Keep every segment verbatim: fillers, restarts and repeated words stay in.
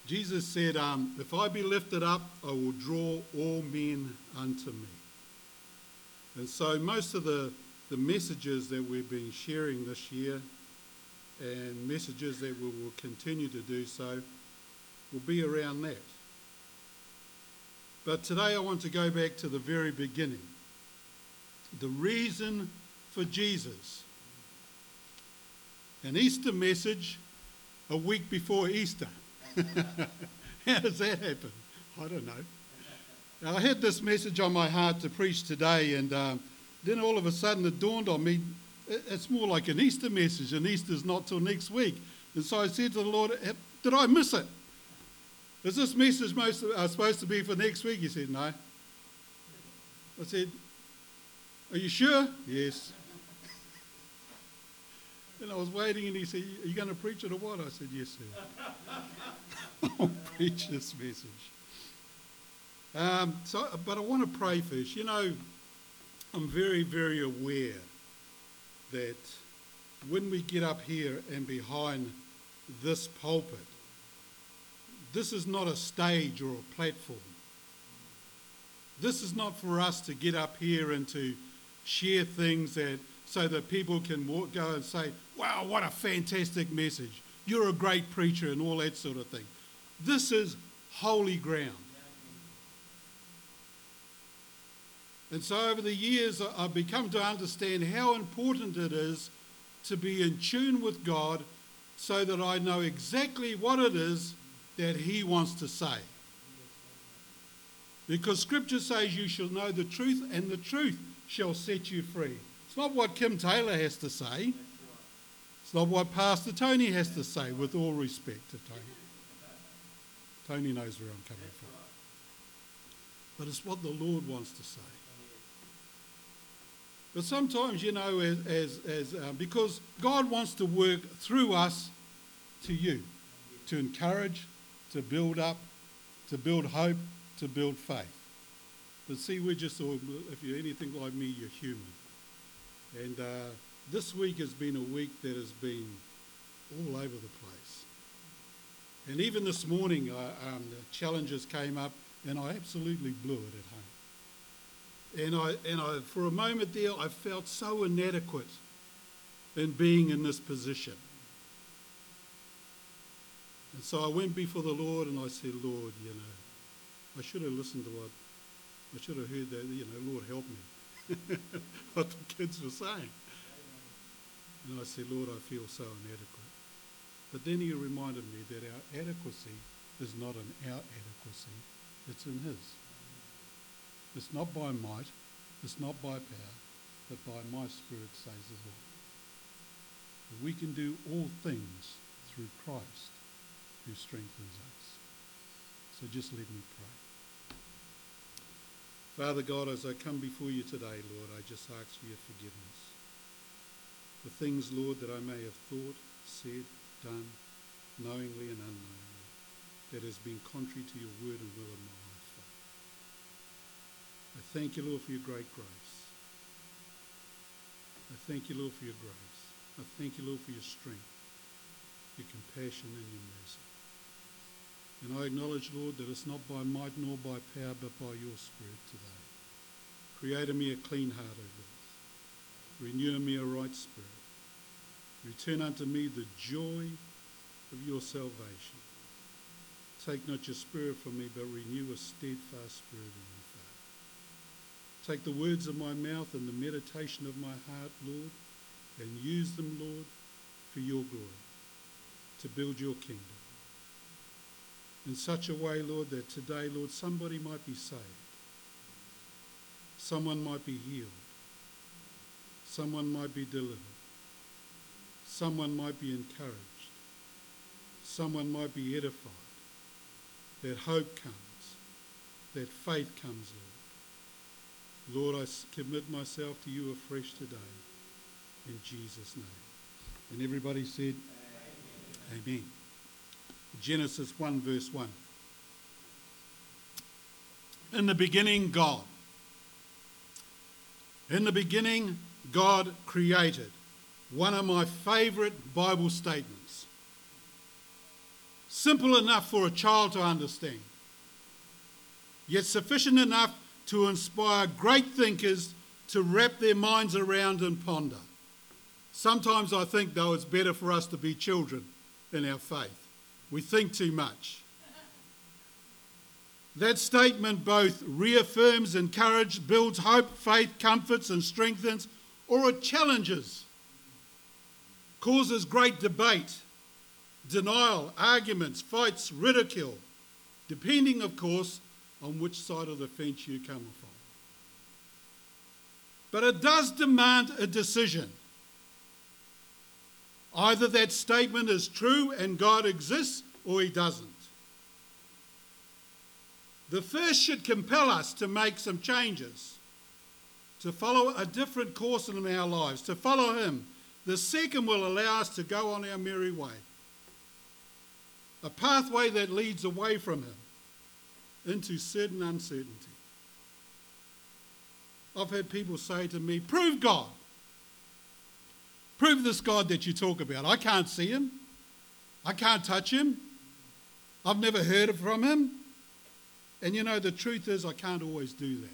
Jesus said, um, if I be lifted up, I will draw all men unto me. And so most of the, the messages that we've been sharing this year and messages that we will continue to do so will be around that. But today I want to go back to the very beginning. The reason for Jesus. An Easter message a week before Easter. How does that happen? I don't know. Now, I had this message on my heart to preach today, and um, then all of a sudden it dawned on me, it's more like an Easter message, and Easter's not till next week. And so I said to the Lord, did I miss it? Is this message most, uh, supposed to be for next week? He said, no. I said, are you sure? Yes. And I was waiting, and he said, are you going to preach it or what? I said, yes, sir. I'll preach this message. Um, so, but I want to pray first. You know, I'm very, very aware that when we get up here and behind this pulpit, this is not a stage or a platform. This is not for us to get up here and to share things that so that people can walk, go and say, wow, what a fantastic message. You're a great preacher and all that sort of thing. This is holy ground. And so over the years, I've become to understand how important it is to be in tune with God so that I know exactly what it is that he wants to say. Because Scripture says you shall know the truth, and the truth shall set you free. It's not what Kim Taylor has to say. It's not what Pastor Tony has to say, with all respect to Tony. Tony knows where I'm coming from. But it's what the Lord wants to say. But sometimes, you know, as, as, as uh, because God wants to work through us to you, to encourage, to build up, to build hope, to build faith. But see, we're just all, if you're anything like me, you're human. And uh, this week has been a week that has been all over the place. And even this morning, uh, um, the challenges came up, and I absolutely blew it at home. And I, and I, for a moment there, I felt so inadequate in being in this position. And so I went before the Lord and I said, Lord, you know, I should have listened to what, I should have heard that, you know, Lord, help me. What the kids were saying. And I said, Lord, I feel so inadequate. But then he reminded me that our adequacy is not in our adequacy, it's in his. It's not by might, it's not by power, but by my Spirit, says the Lord. That we can do all things through Christ who strengthens us. So just let me pray. Father God, as I come before you today, Lord, I just ask for your forgiveness. For things, Lord, that I may have thought, said, done, knowingly and unknowingly, that has been contrary to your word and will in my life. I thank you, Lord, for your great grace. I thank you, Lord, for your grace. I thank you, Lord, for your strength, your compassion and your mercy. And I acknowledge, Lord, that it's not by might nor by power, but by your Spirit today. Create in me a clean heart, O Lord. Renew in me a right spirit. Return unto me the joy of your salvation. Take not your spirit from me, but renew a steadfast spirit in me. Take the words of my mouth and the meditation of my heart, Lord, and use them, Lord, for your glory, to build your kingdom. In such a way, Lord, that today, Lord, somebody might be saved. Someone might be healed. Someone might be delivered. Someone might be encouraged. Someone might be edified. That hope comes. That faith comes, Lord. Lord, I commit myself to you afresh today, in Jesus' name. And everybody said, Amen. Amen. Genesis one, verse one. In the beginning, God. In the beginning, God created. One of my favourite Bible statements. simple enough for a child to understand, yet sufficient enough to inspire great thinkers to wrap their minds around and ponder. Sometimes I think, though, it's better for us to be children in our faith. We think too much. That statement both reaffirms, encourages, builds hope, faith, comforts and strengthens, or it challenges, causes great debate, denial, arguments, fights, ridicule, depending, of course, on which side of the fence you come from. But it does demand a decision. Either that statement is true and God exists, or he doesn't. The first should compel us to make some changes, to follow a different course in our lives, to follow him. The second will allow us to go on our merry way, a pathway that leads away from him into certain uncertainty. I've had people say to me, prove God. Prove this God that you talk about. I can't see him. I can't touch him. I've never heard from him. And you know, the truth is I can't always do that.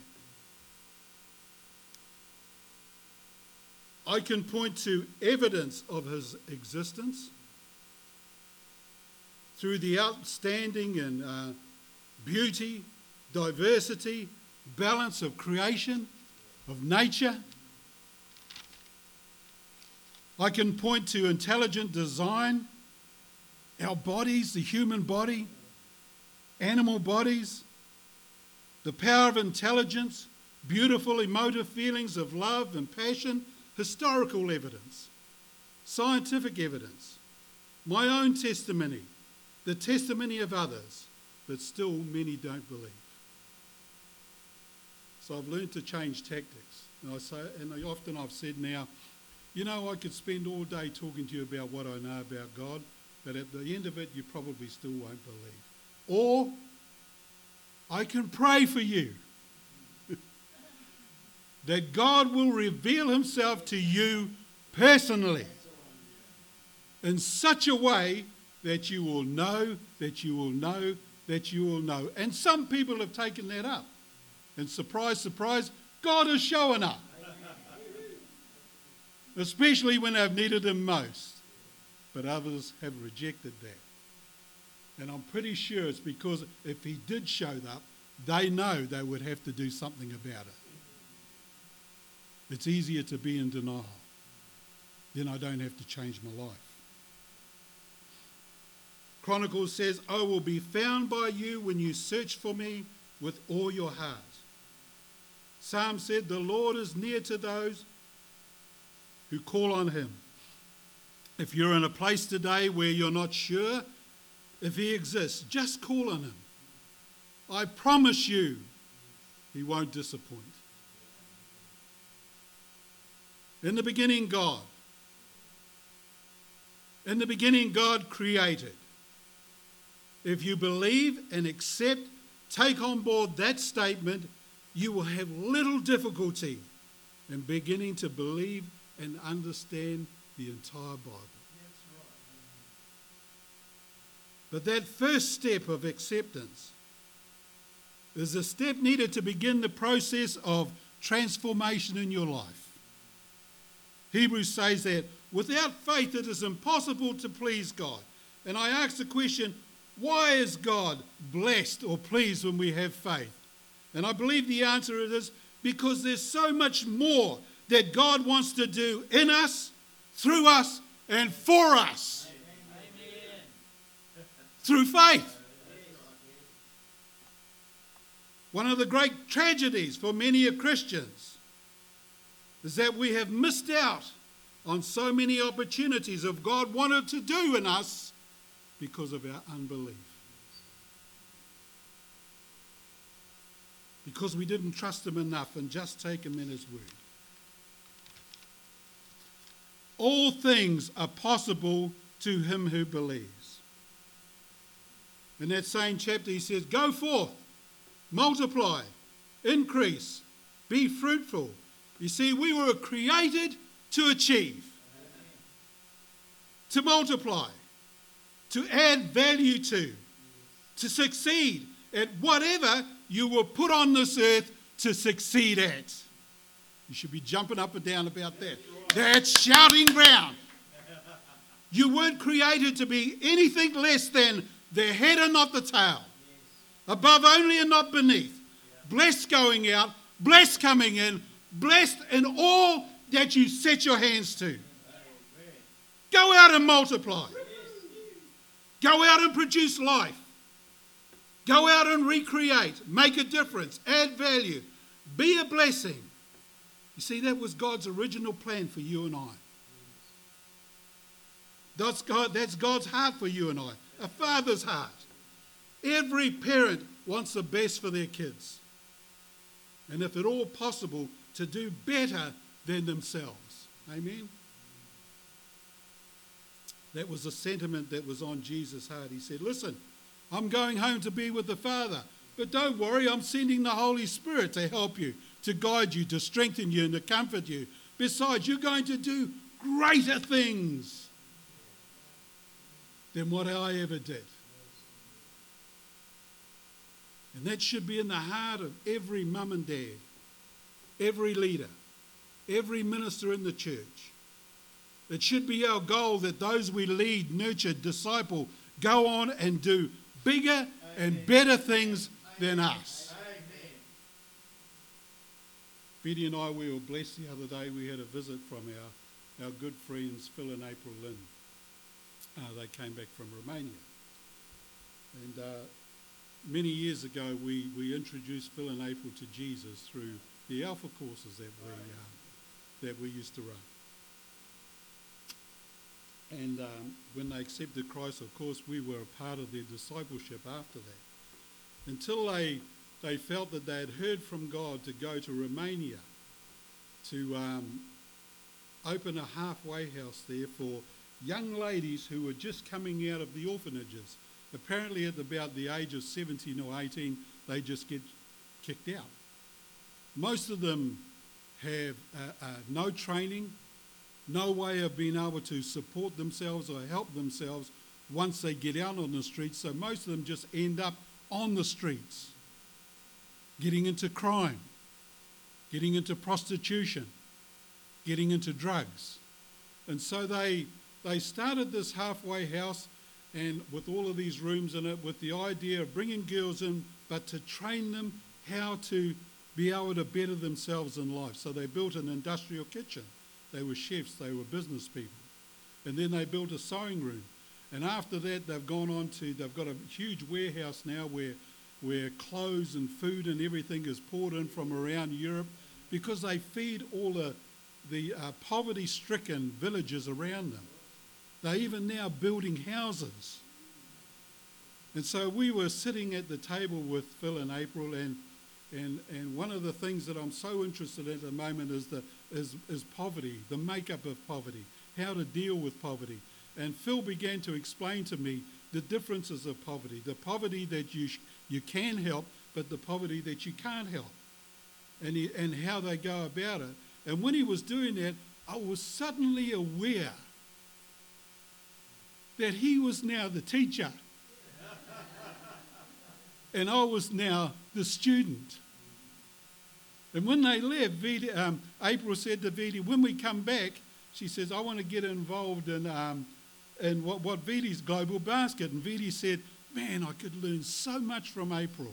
I can point to evidence of his existence through the outstanding and uh, beauty, diversity, balance of creation, of nature. I can point to intelligent design, our bodies, the human body, animal bodies, the power of intelligence, beautiful emotive feelings of love and passion, historical evidence, scientific evidence, my own testimony, the testimony of others, but still many don't believe. So I've learned to change tactics. And I say, and I, often I've said now, you know, I could spend all day talking to you about what I know about God, but at the end of it, you probably still won't believe. Or I can pray for you that God will reveal himself to you personally in such a way that you will know, that you will know, that you will know. And some people have taken that up. And surprise, surprise, God is showing up. Especially when they've needed him most. But others have rejected that. And I'm pretty sure it's because if he did show up, they know they would have to do something about it. It's easier to be in denial. Then I don't have to change my life. Chronicles says, I will be found by you when you search for me with all your heart. Psalm said, the Lord is near to those who call on him. If you're in a place today where you're not sure if he exists, just call on him. I promise you, he won't disappoint. In the beginning, God. In the beginning, God created. If you believe and accept, take on board that statement, you will have little difficulty in beginning to believe and understand the entire Bible. But that first step of acceptance is a step needed to begin the process of transformation in your life. Hebrews says that without faith it is impossible to please God. And I ask the question, why is God blessed or pleased when we have faith? And I believe the answer is because there's so much more that God wants to do in us, through us, and for us. Amen. Through faith. One of the great tragedies for many of Christians is that we have missed out on so many opportunities of God wanted to do in us because of our unbelief. Because we didn't trust him enough and just take him in his word. All things are possible to him who believes. In that same chapter he says, go forth, multiply, increase, be fruitful. You see, we were created to achieve, to multiply, to add value to, to succeed at whatever you were put on this earth to succeed at. You should be jumping up and down about that. That's shouting ground. You weren't created to be anything less than the head and not the tail. Above only and not beneath. Blessed going out, blessed coming in, blessed in all that you set your hands to. Go out and multiply. Go out and produce life. Go out and recreate. Make a difference. Add value. Be a blessing. You see, that was God's original plan for you and I. That's, God, that's God's heart for you and I. A father's heart. Every parent wants the best for their kids. And if at all possible, to do better than themselves. Amen? That was a sentiment that was on Jesus' heart. He said, listen, I'm going home to be with the Father. But don't worry, I'm sending the Holy Spirit to help you, to guide you, to strengthen you, and to comfort you. Besides, you're going to do greater things than what I ever did. And that should be in the heart of every mum and dad, every leader, every minister in the church. It should be our goal that those we lead, nurture, disciple, go on and do bigger Amen. And better things Amen. Than us. Amen. Betty and I, we were blessed the other day. We had a visit from our, our good friends Phil and April Lynn. Uh, they came back from Romania. And uh, many years ago, we, we introduced Phil and April to Jesus through the Alpha courses that we, uh, that we used to run. And um, when they accepted Christ, of course, we were a part of their discipleship after that. Until they, they felt that they had heard from God to go to Romania to um, open a halfway house there for young ladies who were just coming out of the orphanages. Apparently at about the age of seventeen or eighteen, they just get kicked out. Most of them have uh, uh, no training, no way of being able to support themselves or help themselves once they get out on the streets. So most of them just end up on the streets, getting into crime, getting into prostitution, getting into drugs. And so they they started this halfway house, and with all of these rooms in it, with the idea of bringing girls in, but to train them how to be able to better themselves in life. So they built an industrial kitchen. They were chefs, they were business people. And then they built a sewing room. And after that, they've gone on to, they've got a huge warehouse now where, where clothes and food and everything is poured in from around Europe, because they feed all the, the uh, poverty-stricken villages around them. They're even now building houses. And so we were sitting at the table with Phil and April, and and and one of the things that I'm so interested in at the moment is the is, is poverty, the makeup of poverty, how to deal with poverty. And Phil began to explain to me the differences of poverty, the poverty that you sh- you can help, but the poverty that you can't help, and he, and how they go about it. And when he was doing that, I was suddenly aware that he was now the teacher and I was now the student. And when they left, Vidi, um, April said to Vidi, when we come back, she says, I want to get involved in, um, in what, what Vidi's Global Basket. And Vidi said, man, I could learn so much from April.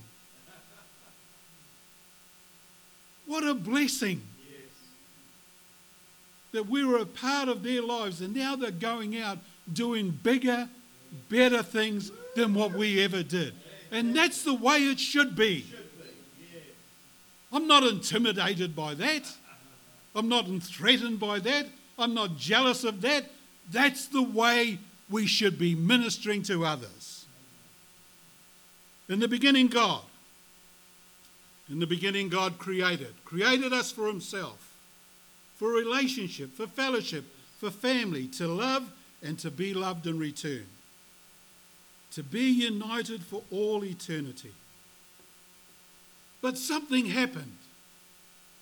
What a blessing. Yes. That we were a part of their lives, and now they're going out doing bigger, better things than what we ever did. And that's the way it should be. I'm not intimidated by that. I'm not threatened by that. I'm not jealous of that. That's the way we should be ministering to others. In the beginning, God. In the beginning, God created. Created us for himself, for relationship, for fellowship, for family, to love and to be loved in return. To be united for all eternity. But something happened.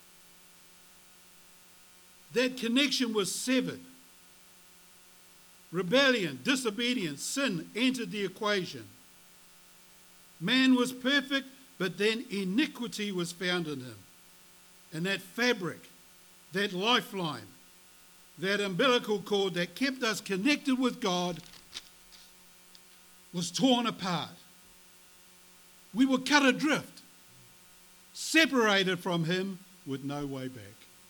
That connection was severed. rebellion, disobedience, sin entered the equation. Man was perfect, but then iniquity was found in him. And that fabric, that lifeline, that umbilical cord that kept us connected with God was torn apart. We were cut adrift, separated from him with no way back.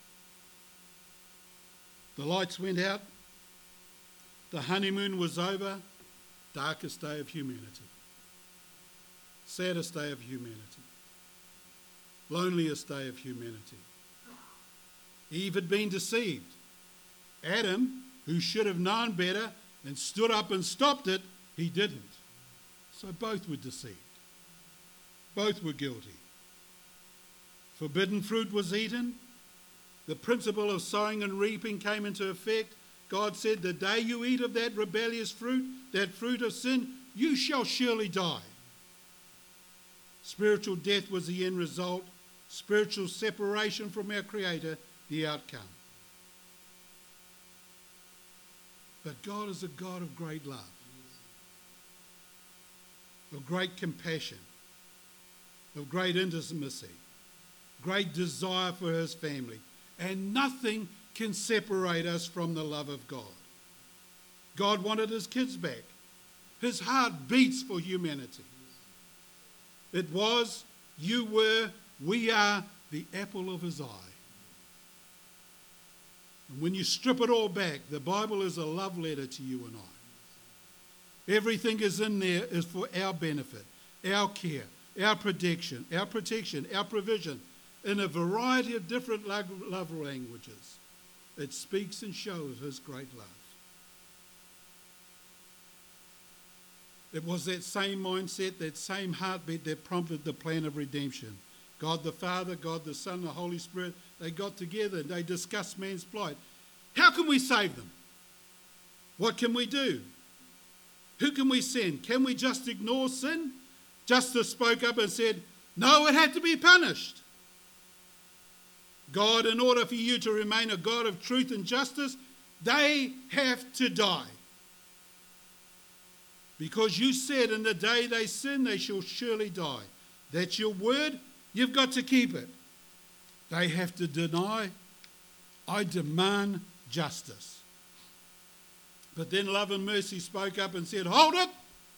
The lights went out. The honeymoon was over. Darkest day of humanity. Saddest day of humanity. Loneliest day of humanity. Eve had been deceived. Adam, who should have known better and stood up and stopped it, he didn't. So both were deceived. Both were guilty. Forbidden fruit was eaten. The principle of sowing and reaping came into effect. God said, the day you eat of that rebellious fruit, that fruit of sin, you shall surely die. Spiritual death was the end result. Spiritual separation from our Creator, the outcome. But God is a God of great love, of great compassion, of great intimacy, great desire for his family. And nothing can separate us from the love of God. God wanted his kids back. His heart beats for humanity. It was, you were, we are the apple of his eye. And when you strip it all back, the Bible is a love letter to you and I. Everything is in there is for our benefit, our care, our protection, our protection, our provision, in a variety of different love languages. It speaks and shows his great love. It was that same mindset, that same heartbeat that prompted the plan of redemption. God the Father, God the Son, the Holy Spirit, they got together and they discussed man's plight. How can we save them? What can we do? Who can we send? Can we just ignore sin? Justice spoke up and said, no, it had to be punished. God, in order for you to remain a God of truth and justice, they have to die. Because you said in the day they sin, they shall surely die. That's your word. You've got to keep it. They have to deny. I demand justice. But then love and mercy spoke up and said, hold it.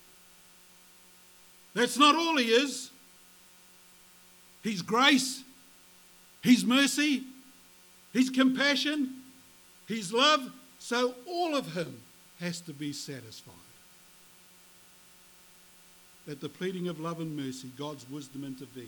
That's not all he is. He's grace. He's mercy. He's compassion. He's love. So all of him has to be satisfied. At the pleading of love and mercy, God's wisdom intervened.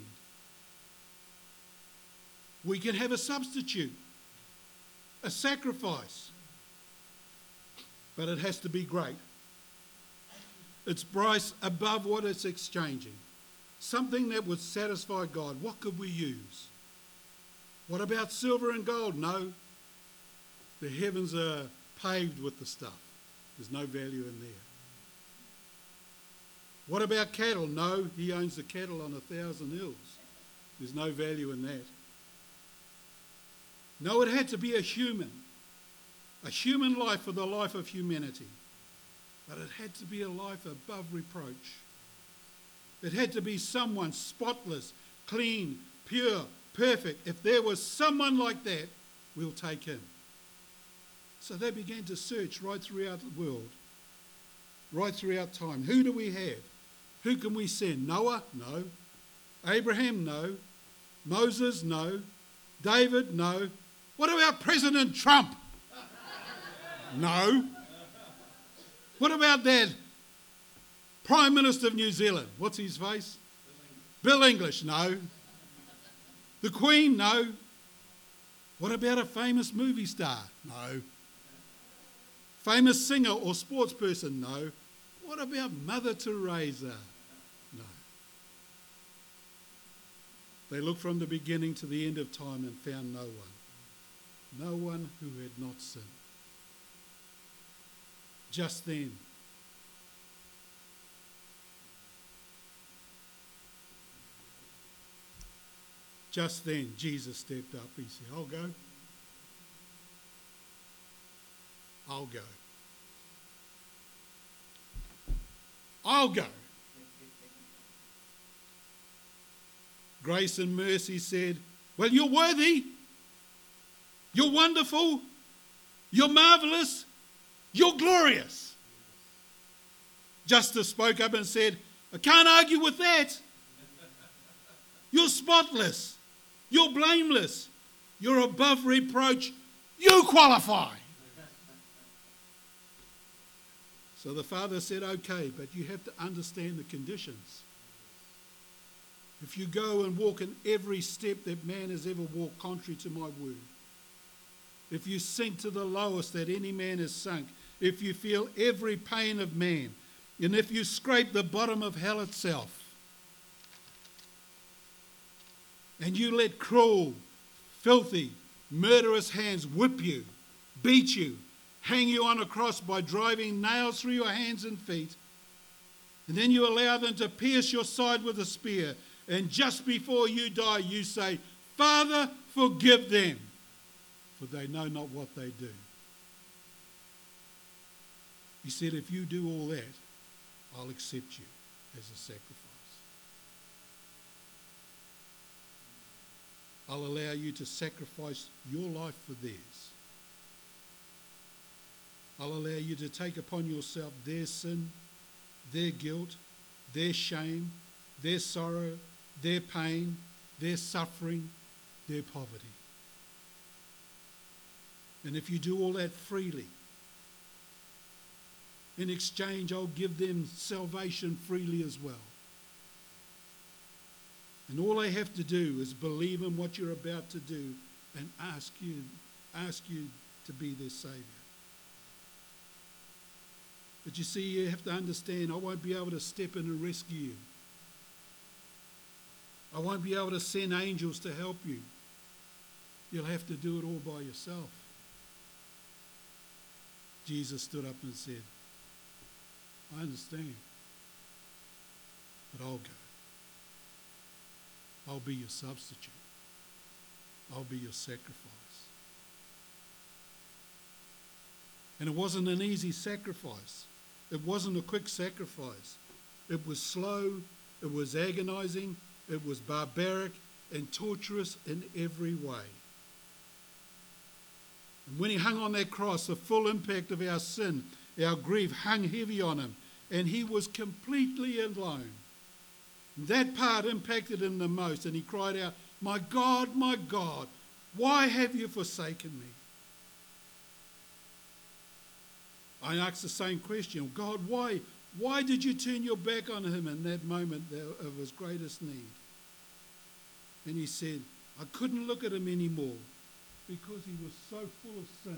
We can have a substitute, a sacrifice, but it has to be great. It's price above what it's exchanging. Something that would satisfy God. What could we use? What about silver and gold? No. The heavens are paved with the stuff. There's no value in there. What about cattle? No, he owns the cattle on a thousand hills. There's no value in that. No, it had to be a human. A human life for the life of humanity. But it had to be a life above reproach. It had to be someone spotless, clean, pure, perfect. If there was someone like that, we'll take him. So they began to search right throughout the world, right throughout time. Who do we have? Who can we send? Noah? No. Abraham? No. Moses? No. David? No. What about President Trump? No. What about that Prime Minister of New Zealand? What's his face? Bill English? No. The Queen? No. What about a famous movie star? No. Famous singer or sports person? No. What about Mother Teresa? No. They looked from the beginning to the end of time and found no one. No one who had not sinned. Just then, just then, Jesus stepped up. He said, I'll go. I'll go. I'll go. Grace and Mercy said, well, you're worthy. You're wonderful. You're marvelous. You're glorious. Justice spoke up and said, I can't argue with that. You're spotless. You're blameless. You're above reproach. You qualify. So the Father said, okay, but you have to understand the conditions. If you go and walk in every step that man has ever walked contrary to my word, if you sink to the lowest that any man has sunk, if you feel every pain of man, and if you scrape the bottom of hell itself, and you let cruel, filthy, murderous hands whip you, beat you, hang you on a cross by driving nails through your hands and feet, and then you allow them to pierce your side with a spear, and just before you die you say, Father, forgive them, for they know not what they do. He said, if you do all that, I'll accept you as a sacrifice. I'll allow you to sacrifice your life for theirs. I'll allow you to take upon yourself their sin, their guilt, their shame, their sorrow, their pain, their suffering, their poverty. And if you do all that freely, in exchange, I'll give them salvation freely as well. And all they have to do is believe in what you're about to do and ask you, ask you to be their Saviour. But you see, you have to understand, I won't be able to step in and rescue you. I won't be able to send angels to help you. You'll have to do it all by yourself. Jesus stood up and said, I understand, but I'll go. I'll be your substitute. I'll be your sacrifice. And it wasn't an easy sacrifice. It wasn't a quick sacrifice. It was slow, it was agonizing, it was barbaric and torturous in every way. And when he hung on that cross, the full impact of our sin, our grief hung heavy on him, and he was completely alone. That part impacted him the most, and he cried out, my God, my God, why have you forsaken me? I asked the same question, God, why, why did you turn your back on him in that moment of his greatest need? And he said, I couldn't look at him anymore because he was so full of sin.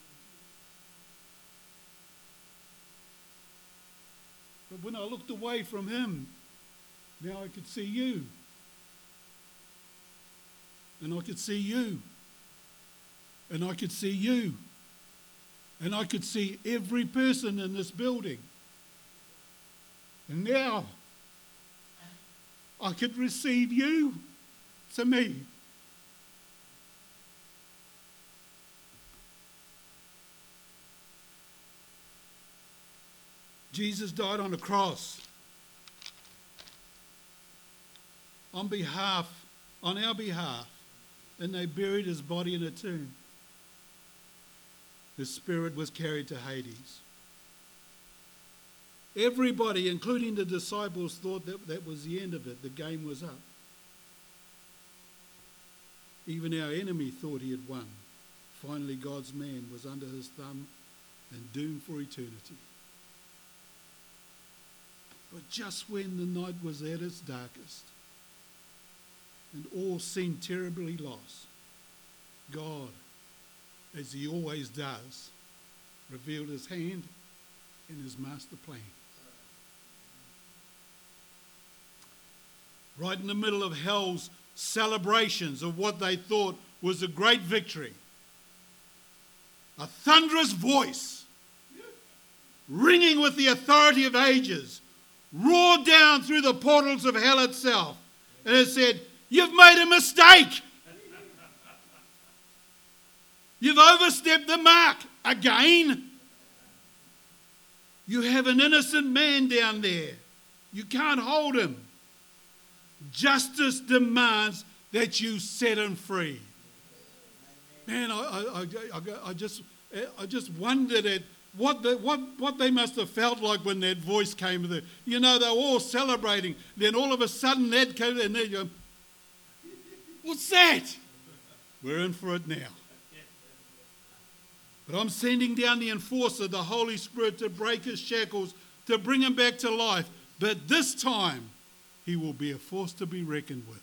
But when I looked away from him, now I could see you. And I could see you. And I could see you. And I could see every person in this building. And now I could receive you to me. Jesus died on a cross on behalf, on our behalf, and they buried his body in a tomb. His spirit was carried to Hades. Everybody, including the disciples, thought that that was the end of it. The game was up. Even our enemy thought he had won. Finally, God's man was under his thumb and doomed for eternity. But just when the night was at its darkest and all seemed terribly lost, God, as he always does, revealed his hand and his master plan. Right in the middle of hell's celebrations of what they thought was a great victory, a thunderous voice, ringing with the authority of ages, roared down through the portals of hell itself, and it said, you've made a mistake. You've overstepped the mark again. You have an innocent man down there. You can't hold him. Justice demands that you set him free. Man, I, I, I, I just I just wondered at what the, what what they must have felt like when that voice came. The, you know, they were all celebrating. Then all of a sudden that came and they go, what's that? We're in for it now. But I'm sending down the enforcer, the Holy Spirit, to break his shackles, to bring him back to life. But this time, he will be a force to be reckoned with.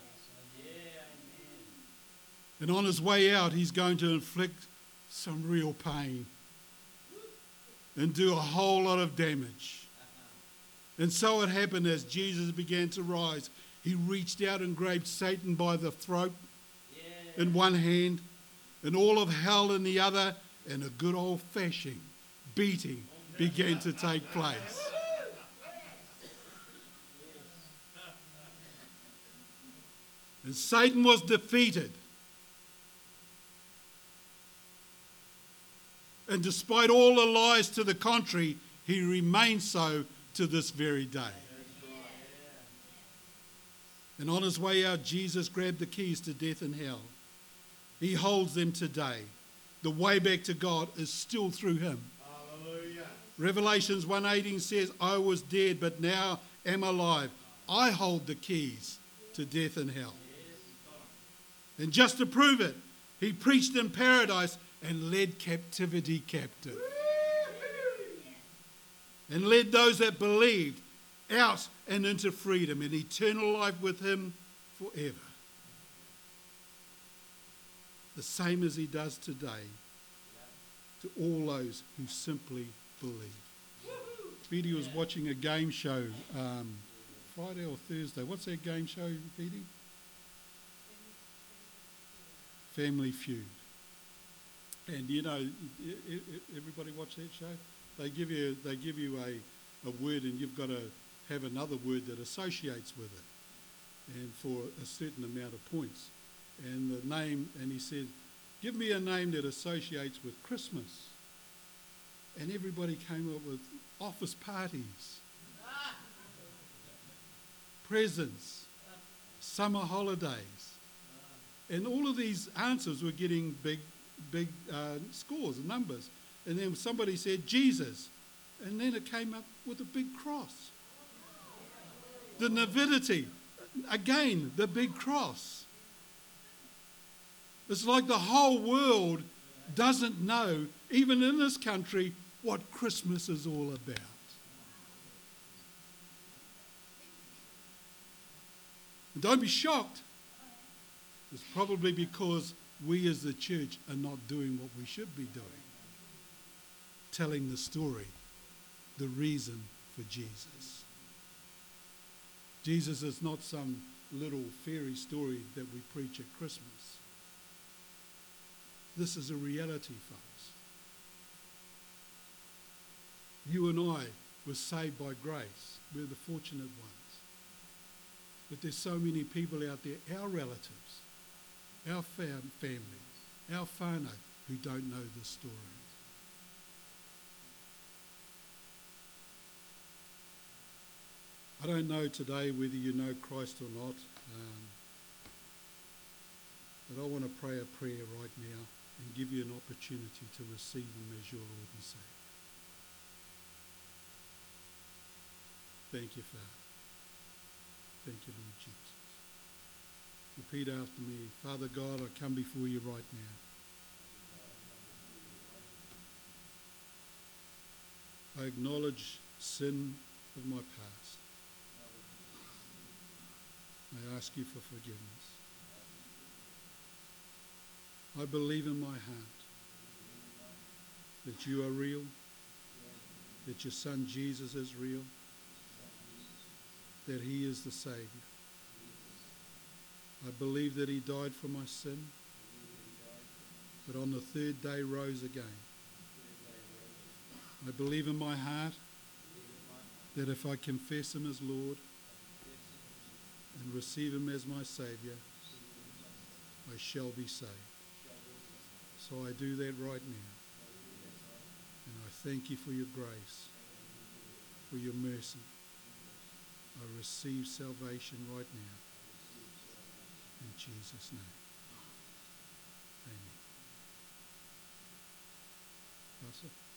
And on his way out, he's going to inflict some real pain and do a whole lot of damage. And so it happened as Jesus began to rise. He reached out and grabbed Satan by the throat in one hand and all of hell in the other, and a good old-fashioned beating began to take place. And Satan was defeated. And despite all the lies to the contrary, he remains so to this very day. And on his way out, Jesus grabbed the keys to death and hell. He holds them today. The way back to God is still through him. Hallelujah. Revelations one eighteen says, I was dead, but now am alive. I hold the keys to death and hell. And just to prove it, he preached in paradise and led captivity captive. And led those that believed out and into freedom and eternal life with him forever. The same as he does today to all those who simply believe. Petey was watching a game show um, Friday or Thursday. What's that game show, Petey? Family Feud. And you know, everybody watch that show? They give you they give you a, a word, and you've got to have another word that associates with it, and for a certain amount of points. And the name, and he said, give me a name that associates with Christmas. And everybody came up with office parties, presents, summer holidays. And all of these answers were getting big, big uh, scores and numbers. And then somebody said Jesus. And then it came up with a big cross. The nativity, again, the big cross. It's like the whole world doesn't know, even in this country, what Christmas is all about. And don't be shocked. It's probably because we as the church are not doing what we should be doing. Telling the story, the reason for Jesus. Jesus is not some little fairy story that we preach at Christmas. This is a reality, folks. You and I were saved by grace. We're the fortunate ones. But there's so many people out there, our relatives, our fam- family, our whānau, who don't know this story. I don't know today whether you know Christ or not, um, but I want to pray a prayer right now and give you an opportunity to receive him as your Lord and Saviour. Thank you, Father. Thank you, Lord Jesus. Repeat after me. Father God, I come before you right now. I acknowledge sin of my past. I ask you for forgiveness. I believe in my heart that you are real, that your Son Jesus is real, that he is the Saviour. I believe that he died for my sin, but on the third day rose again. I believe in my heart that if I confess him as Lord and receive him as my Saviour, I shall be saved. So I do that right now. And I thank you for your grace for your mercy. I receive salvation right now. In Jesus' name. Amen. Pastor?